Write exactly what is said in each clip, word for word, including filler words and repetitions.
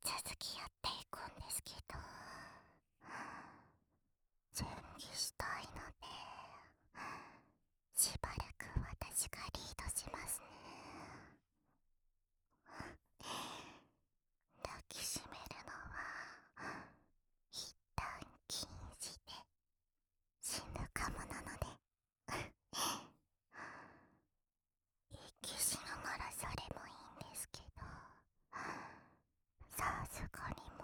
続きやっていくんですけど、準備したいのでしばらく私がリードしますね。抱きしめるのは一旦禁止で死ぬかもなので息しながらそれもいいんですけど、さすがに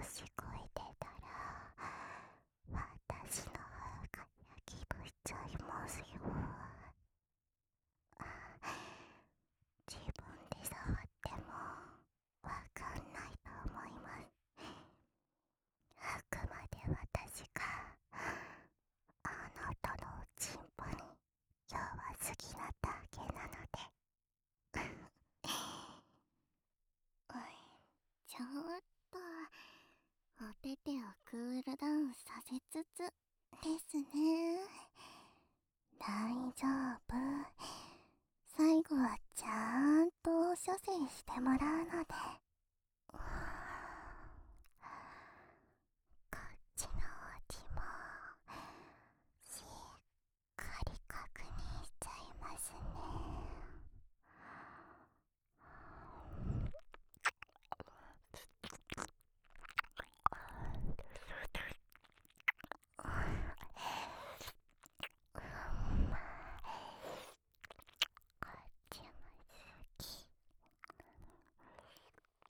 しこいてたら私の方が焼きぶいちゃいますよ。自分で触ってもわかんないと思います。あくまで私があなたのチンポに弱すぎなだけなのでちょっとお手手をクールダウンさせつつですね。大丈夫。最後はちゃんと処世してもらうので。こっちの方にもしっかり確認しちゃいますね。こっちも好き。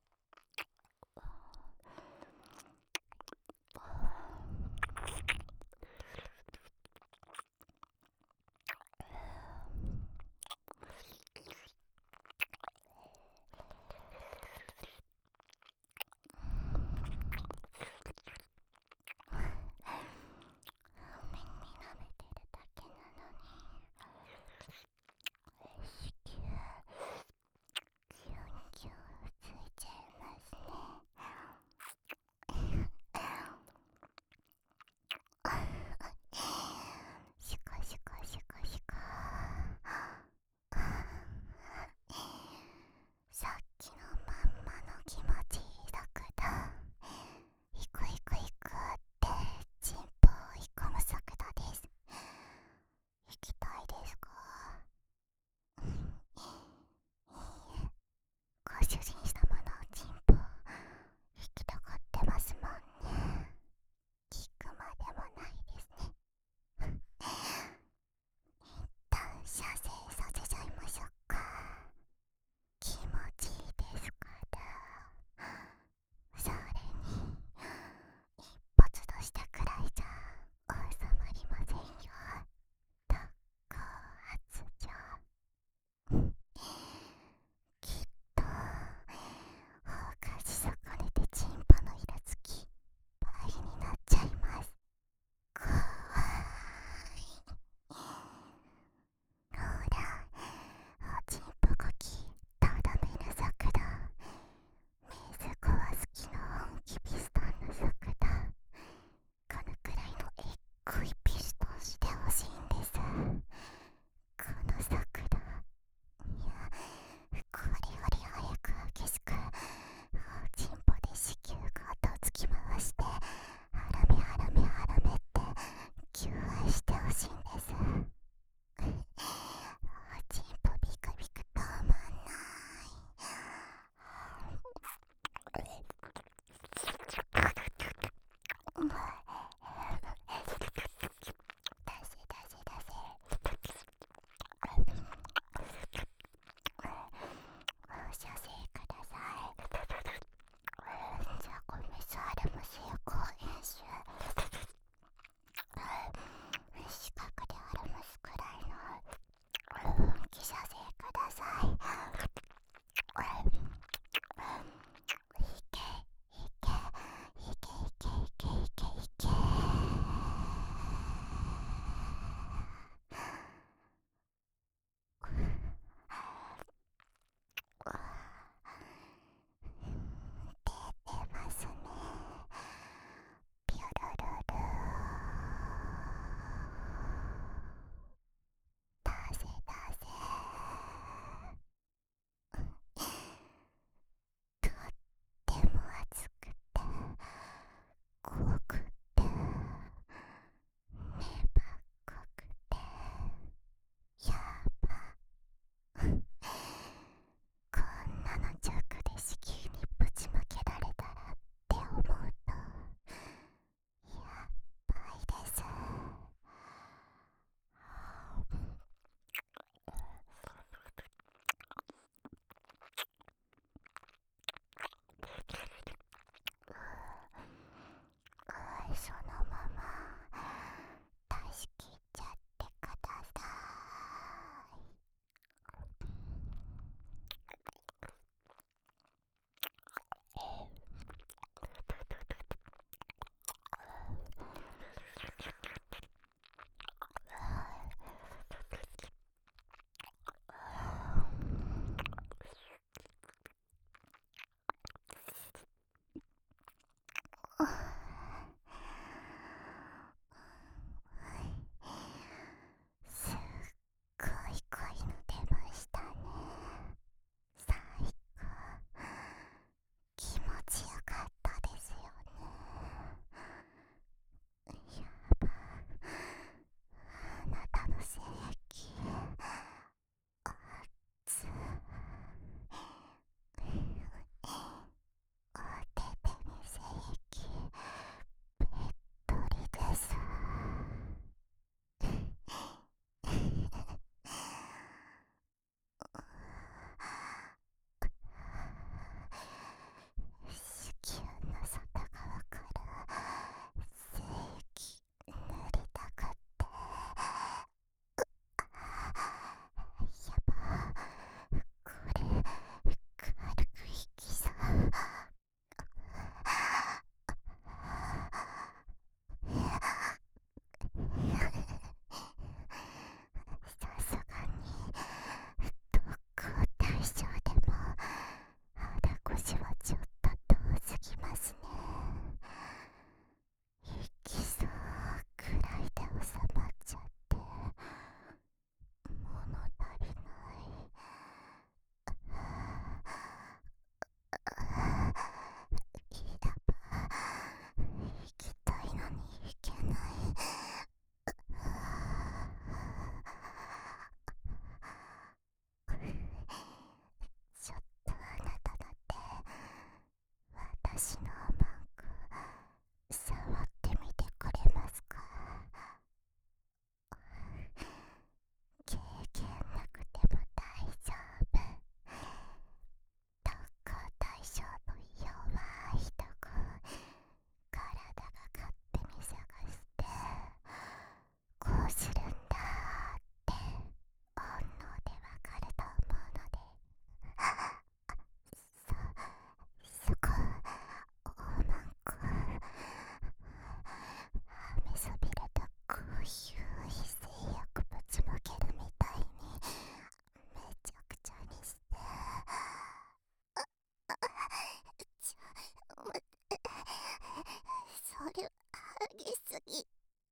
れは激しすぎ。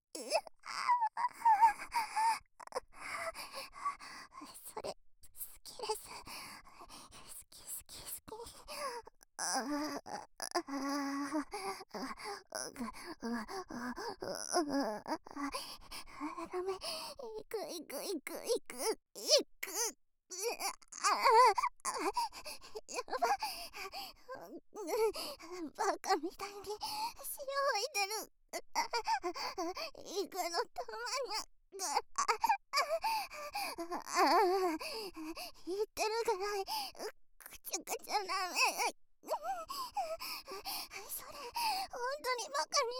それ好きです。好き好き好き。あダメ。いくいくいくいくいく。やばバカみたいに潮吹いてる。イクのたまにゃ言ってるぐらいくちゃくちゃなめ。それ本当にバカに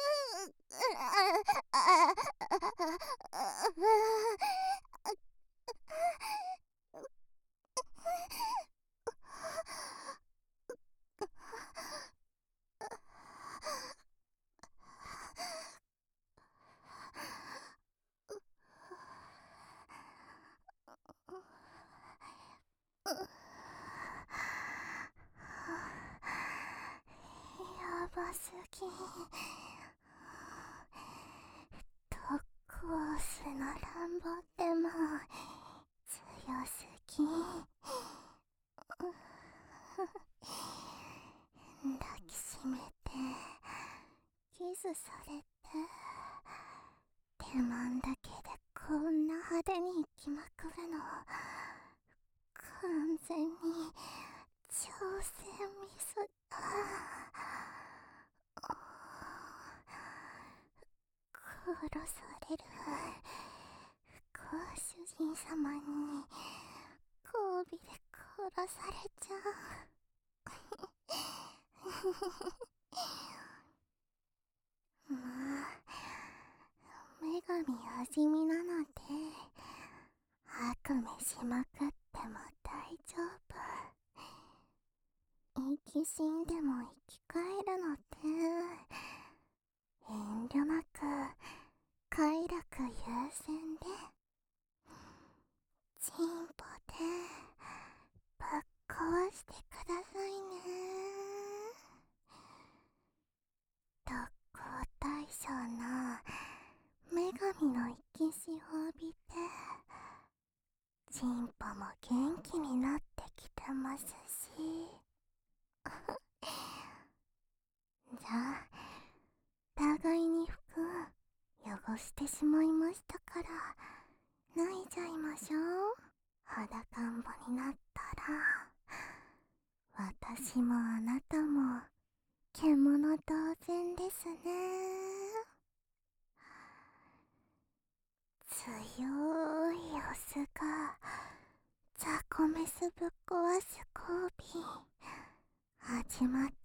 なる。やばすぎ。どこをすならんぼっても強すぎ。抱きしめてキスされて、手間だけでこんな派手に行きまくるの完全に挑戦ミスだ。殺される。ご主人様に交尾で殺されちゃう。まあ女神味じみなので悪夢しまくっても大丈夫。生き死んでも生き返るので遠慮なく快楽優先でチンポでぶっ壊してくださいね。特攻大将の女神の生き死を浴びてチンポも元気になってきてますしじゃあ互いに服汚してしまいましたから脱いじゃいましょう。裸んぼになったら私もあなたも獣同然ですね。強いオスがザコメスぶっ壊す交尾始まっ